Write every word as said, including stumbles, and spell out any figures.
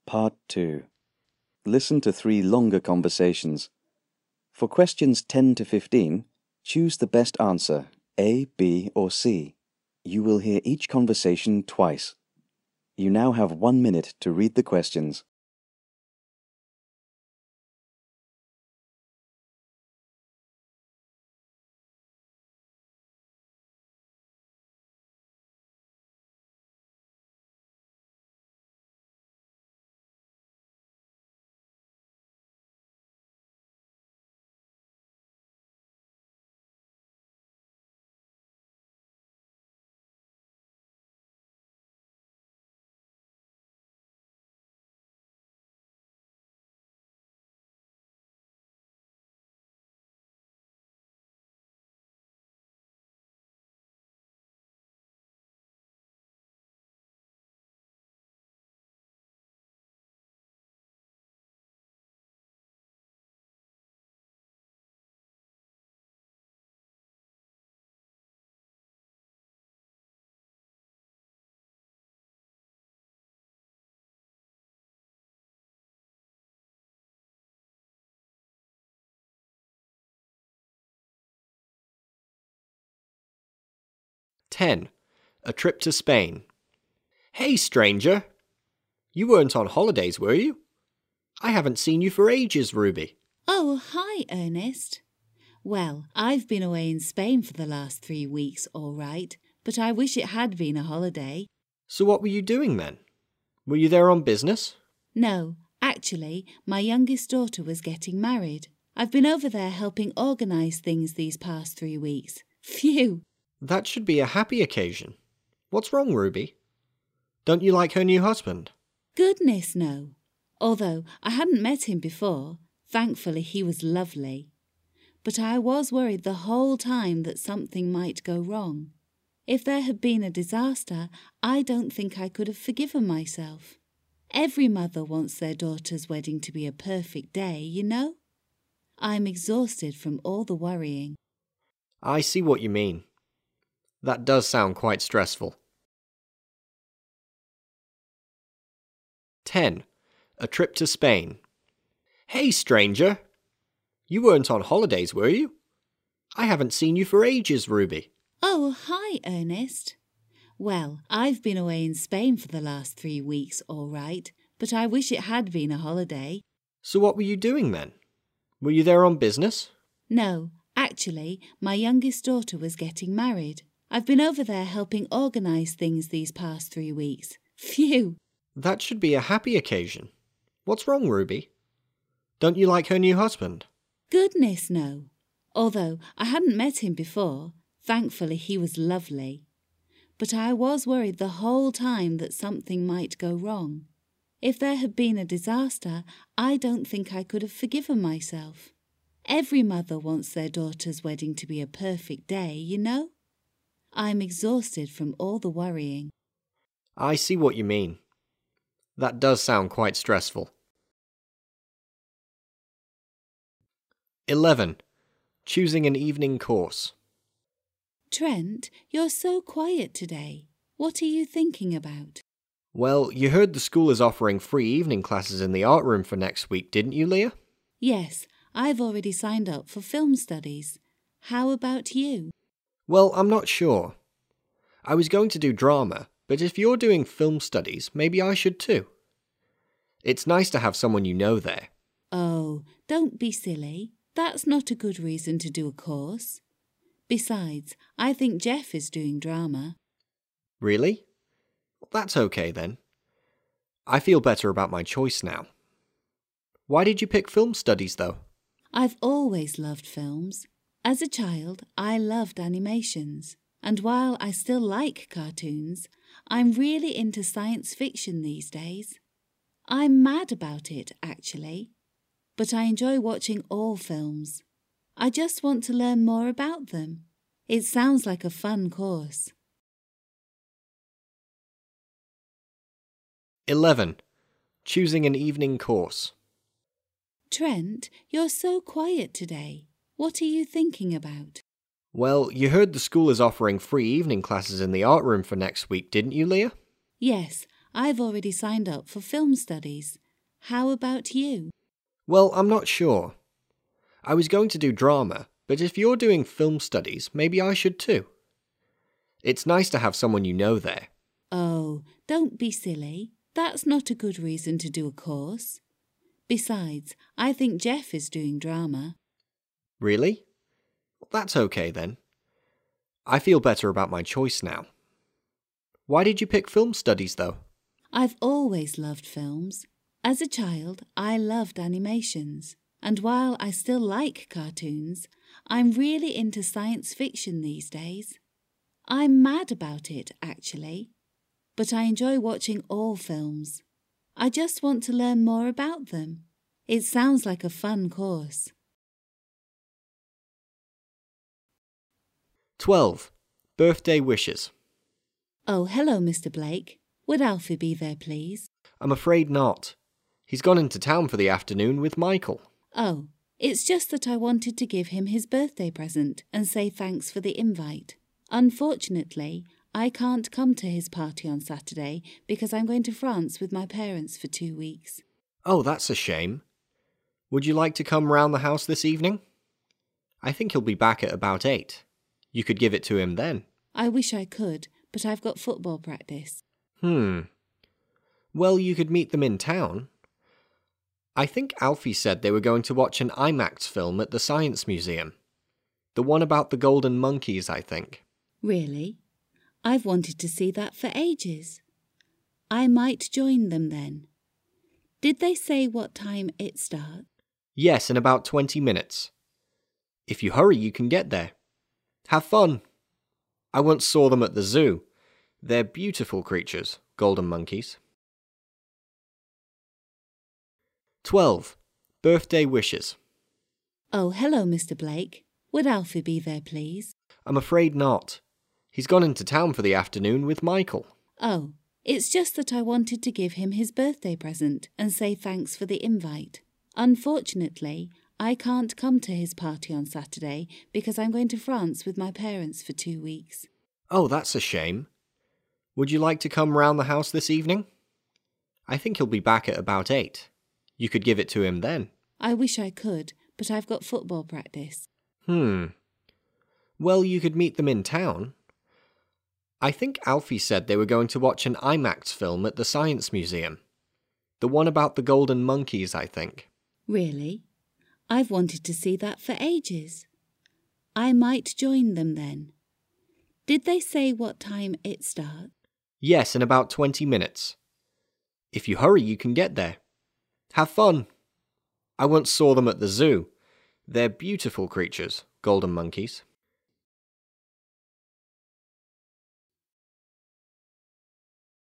Part two. Listen to three longer conversations. For questions ten to fifteen, choose the best answer, A, B, or C. You will hear each conversation twice. You now have one minute to read the questions. ten. A trip to Spain. Hey, stranger! You weren't on holidays, were you? I haven't seen you for ages, Ruby. Oh, hi, Ernest. Well, I've been away in Spain for the last three weeks, all right, but I wish it had been a holiday. So what were you doing then? Were you there on business? No, actually, my youngest daughter was getting married. I've been over there helping organise things these past three weeks. Phew! That should be a happy occasion. What's wrong, Ruby? Don't you like her new husband? Goodness, no. Although I hadn't met him before, thankfully he was lovely. But I was worried the whole time that something might go wrong. If there had been a disaster, I don't think I could have forgiven myself. Every mother wants their daughter's wedding to be a perfect day, you know? I'm exhausted from all the worrying. I see what you mean. That does sound quite stressful. ten. A trip to Spain. Hey, stranger! You weren't on holidays, were you? I haven't seen you for ages, Ruby. Oh, hi, Ernest. Well, I've been away in Spain for the last three weeks, all right, but I wish it had been a holiday. So what were you doing then? Were you there on business? No, actually, my youngest daughter was getting married. I've been over there helping organise things these past three weeks. Phew! That should be a happy occasion. What's wrong, Ruby? Don't you like her new husband? Goodness, no. Although I hadn't met him before, thankfully he was lovely. But I was worried the whole time that something might go wrong. If there had been a disaster, I don't think I could have forgiven myself. Every mother wants their daughter's wedding to be a perfect day, you know? I'm exhausted from all the worrying. I see what you mean. That does sound quite stressful. eleven. Choosing an evening course. Trent, you're so quiet today. What are you thinking about? Well, you heard the school is offering free evening classes in the art room for next week, didn't you, Leah? Yes, I've already signed up for film studies. How about you? Well, I'm not sure. I was going to do drama, but if you're doing film studies, maybe I should too. It's nice to have someone you know there. Oh, don't be silly. That's not a good reason to do a course. Besides, I think Jeff is doing drama. Really? That's okay then. I feel better about my choice now. Why did you pick film studies, though? I've always loved films. As a child, I loved animations. And while I still like cartoons, I'm really into science fiction these days. I'm mad about it, actually. But I enjoy watching all films. I just want to learn more about them. It sounds like a fun course. eleven. Choosing an evening course. Trent, you're so quiet today. What are you thinking about? Well, you heard the school is offering free evening classes in the art room for next week, didn't you, Leah? Yes, I've already signed up for film studies. How about you? Well, I'm not sure. I was going to do drama, but if you're doing film studies, maybe I should too. It's nice to have someone you know there. Oh, don't be silly. That's not a good reason to do a course. Besides, I think Jeff is doing drama. Really? That's okay then. I feel better about my choice now. Why did you pick film studies, though? I've always loved films. As a child, I loved animations. And while I still like cartoons, I'm really into science fiction these days. I'm mad about it, actually. But I enjoy watching all films. I just want to learn more about them. It sounds like a fun course. twelve. Birthday wishes. Oh, hello, Mister Blake. Would Alfie be there, please? I'm afraid not. He's gone into town for the afternoon with Michael. Oh, it's just that I wanted to give him his birthday present and say thanks for the invite. Unfortunately, I can't come to his party on Saturday because I'm going to France with my parents for two weeks. Oh, that's a shame. Would you like to come round the house this evening? I think he'll be back at about eight. You could give it to him then. I wish I could, but I've got football practice. Hmm. Well, you could meet them in town. I think Alfie said they were going to watch an IMAX film at the Science Museum. The one about the golden monkeys, I think. Really? I've wanted to see that for ages. I might join them then. Did they say what time it starts? Yes, in about twenty minutes. If you hurry, you can get there. Have fun. I once saw them at the zoo. They're beautiful creatures, golden monkeys. twelve. Birthday wishes. Oh, hello, Mister Blake. Would Alfie be there, please? I'm afraid not. He's gone into town for the afternoon with Michael. Oh, it's just that I wanted to give him his birthday present and say thanks for the invite. Unfortunately, I can't come to his party on Saturday because I'm going to France with my parents for two weeks. Oh, that's a shame. Would you like to come round the house this evening? I think he'll be back at about eight. You could give it to him then. I wish I could, but I've got football practice. Hmm. Well, you could meet them in town. I think Alfie said they were going to watch an IMAX film at the Science Museum. The one about the golden monkeys, I think. Really? I've wanted to see that for ages. I might join them then. Did they say what time it starts? Yes, in about twenty minutes. If you hurry, you can get there. Have fun. I once saw them at the zoo. They're beautiful creatures, golden monkeys.